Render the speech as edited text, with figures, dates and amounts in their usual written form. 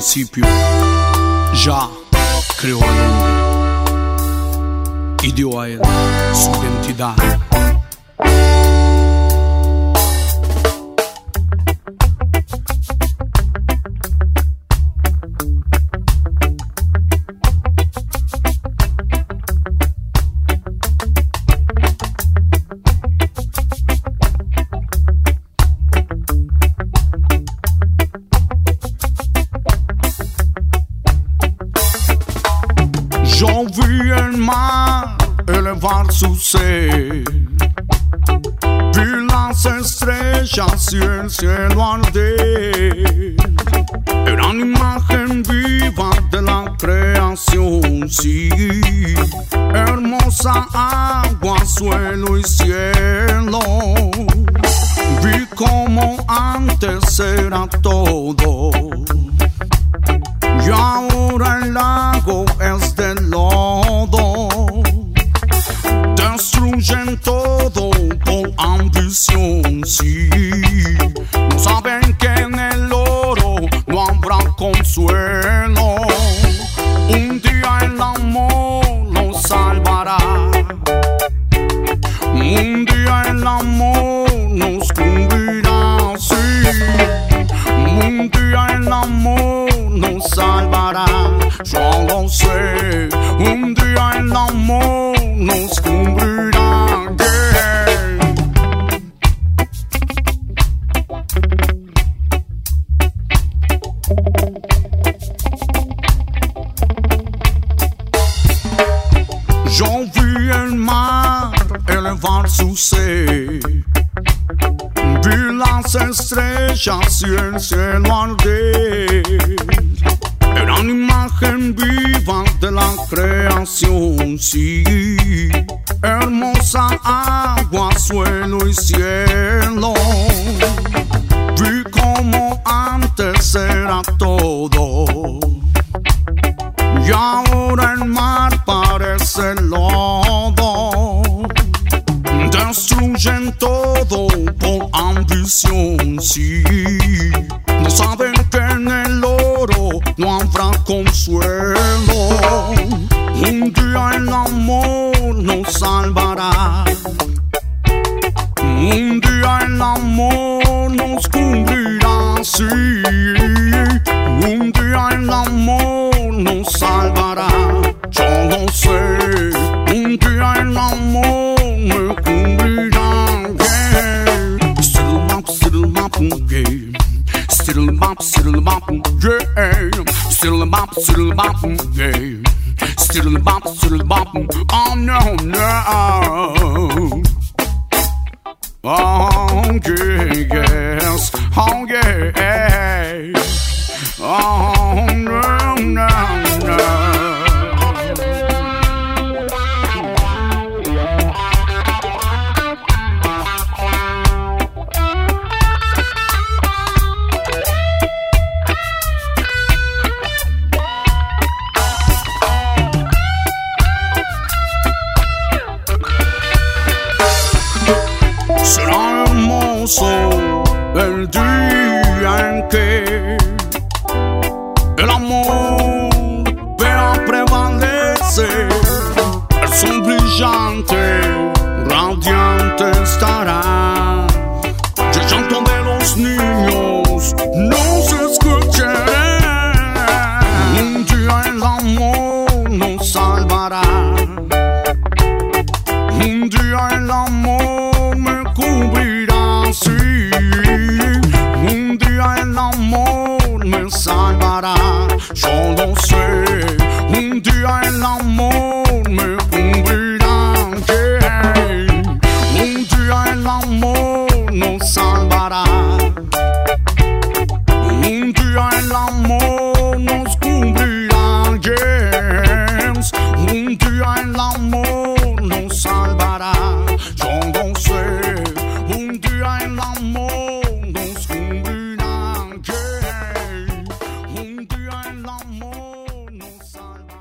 principio ya creó al hombre y dio a él su identidad. Yo vi el mar elevar su sed, vi las estrellas y el cielo arder. Eran imagen viva de la creación, sí. Hermosa agua, suelo y cielo. Vi como antes era todo, y ahora el lago es de lodo. Destruyen todo por ambición, sí. No saben que en el oro no habrá consuelo. Un día el amor nos salvará. Un día el amor nos cubrirá, sí. Un día el amor nos salvará, yo lo sé. Un día el amor nos cubrirá, yeah. Yo vi el mar elevar su sed, vi las estrellas y el cielo arder. Eran imagen viva de la creación, sí. Hermosa agua, suelo y cielo. Vi como antes era todo, y ahora el mar parece lodo. Destruyen todo por ambición, sí. No saben que en el oro no habrá consuelo. Un día el amor nos salvará. Un día el amor nos cubrirá, sí. Un día el amor nos salvará, yo lo sé. Un día el amor me cubrirá, yeah. Still bop, yeah. Still bop, yeah. Still bop, yeah. Still bop, oh no, no. Oh yes, oh yeah. Oh no, no, no. Será hermoso el día en que el amor vea prevalecer el sol brillante